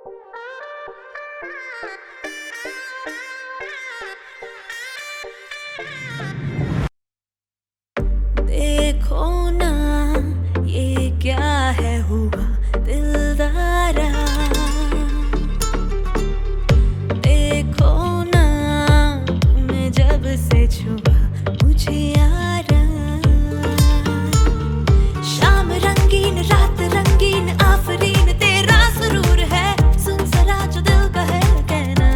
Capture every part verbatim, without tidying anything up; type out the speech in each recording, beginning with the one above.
देखो ना ये क्या है हुआ दिलदारा, देखो ना तुमने जब से छुआ मुझे यारा। शाम रंगीन रात रंगीन आफरीन तेरा सुरूर है, सुन जरा जो दिल का है कहना।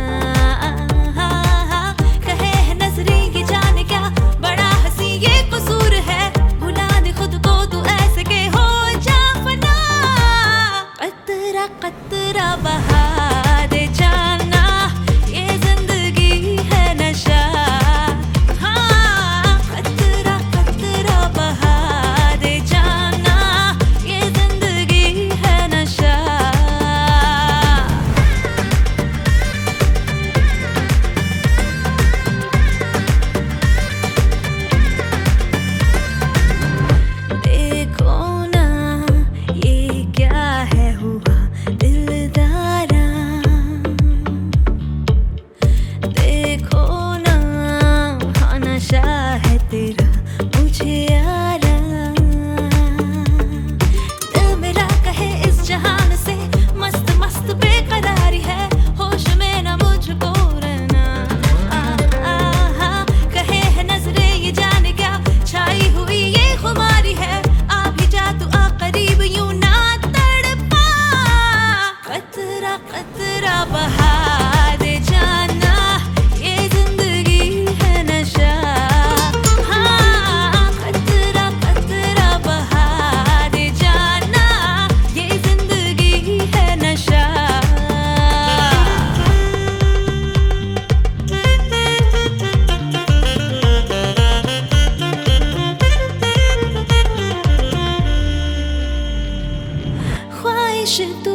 कहे है नजरें ये जाने क्या बड़ा हंसी ये कसूर है, भुला दे खुद को तू ऐसे के हो जा फना। कतरा कतरा बहा दे जाना, ये जिंदगी है नशा। हाँ कतरा कतरा बहा दे जाना, ये जिंदगी है नशा। देखो ना ये क्या है हुआ दिलदारा, देखो ना हाँ नशा है तेरा मुझे यारा। दिल मेरा कहे इस जहान से मस्त मस्त बेकरारी है, होश में ना मुझको रहना। आ, आ, आ, कहे है नजरें ये जाने क्या छाई हुई ये खुमारी है, आ भी जा तू आ करीब यूं ना तड़पा। कतरा कतरा बहा दे जाना, ये जिंदगी है नशा। हाँ कतरा कतरा बहा दे जाना, ये जिंदगी है नशा। ख्वाहिश